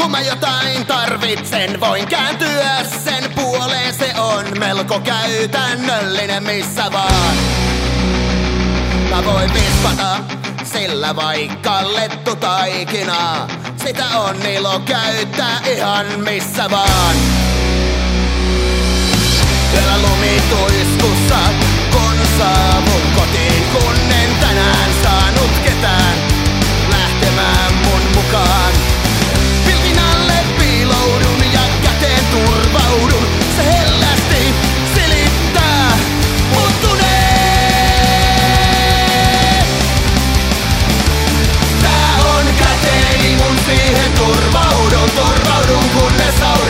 Kun mä jotain tarvitsen, voin kääntyä sen puoleen. Se on melko käytännöllinen missä vaan. Mä voin vispata sillä vaikka lettutaikinaa. Sitä on ilo käyttää ihan missä vaan. Vielä lumituiskussa, kun saavun kotiin, kun en tänään saanut ketään lähtemään mun mukaan. Pilkin alle piiloudun ja käteen turvaudun. Se hellästi silittää muttuneen. Tää on käteeni, mun siihen turvaudun, kunnes aurinko